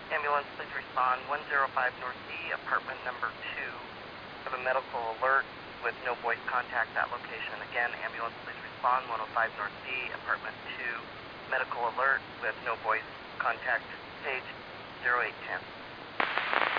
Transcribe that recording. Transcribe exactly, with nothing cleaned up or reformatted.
Ambulance, please respond. one oh five North D, apartment number two. Have a medical alert with no voice contact at location. Again, ambulance, please respond. one oh five North D, apartment two. Medical alert with no voice contact. Page zero eight ten.